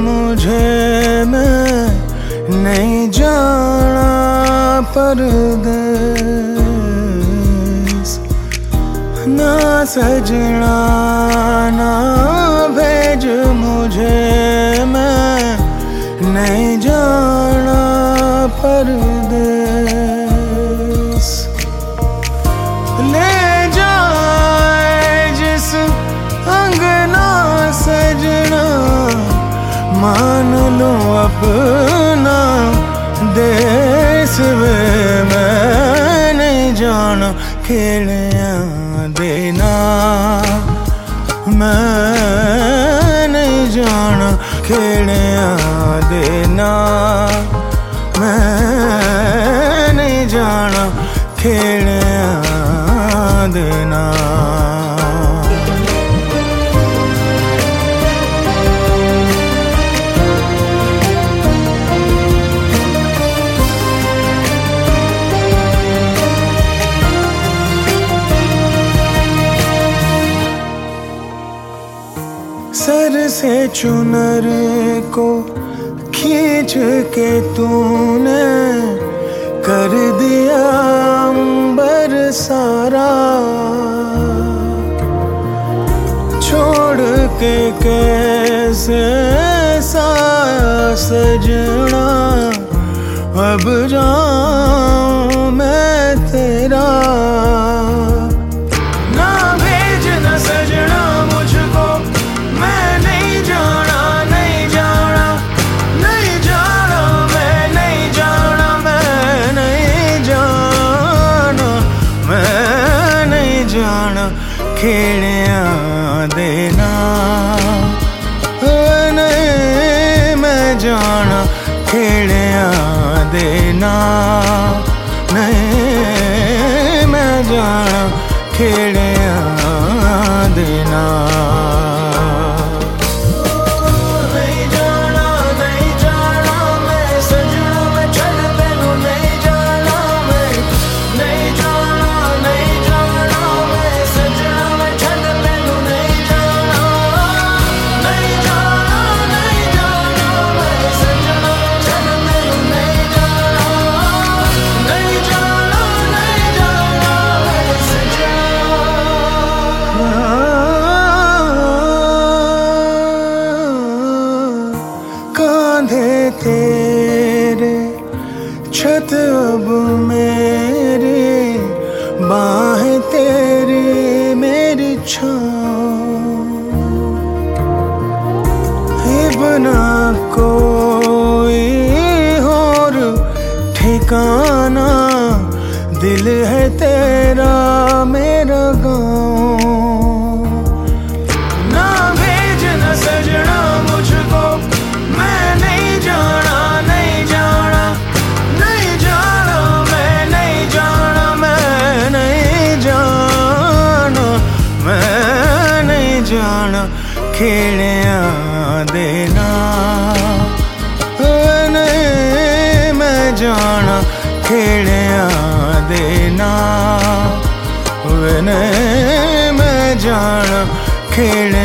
मुझे मैं नहीं जाना परदेस। ना सजना ना भेज मुझे, मैं नहीं जाना परदेस। ले जाए जिस अंगना सजना, मान लो अपना देश वे। मैं नहीं जाना खेलिया देना, मैं नहीं जाना खेलिया देना, मैं नहीं जाना खेलिया देना। सर से चुनर को खींच के तूने कर दिया अंबर सारा। छोड़ के कैसे साया सजना, अब जाऊं मैं तेरा। ना भेज ना सजना मुझको, मैं नहीं जाना, नहीं जाना, नहीं जाना, मैं नहीं जाना, मैं नहीं जाना, मैं नहीं जाना खेलिया देना, नहीं मैं जाना खेलिया देना, नहीं मैं जाना खेलिया देना। तेरे छत अब मेरी, बाहें तेरी मेरी छाँव। बिना कोई और ठिकाना, दिल है तेरा मेरा गाँव। ना भेज ना सजना मुझको, मैं नहीं जाना, नहीं जाना, नहीं जाना, मैं नहीं जाना, मैं नहीं जाना, मैं नहीं जाना खेलिया देना, नहीं मैं जाना खेलिया देना, नहीं मैं जाना खेलिया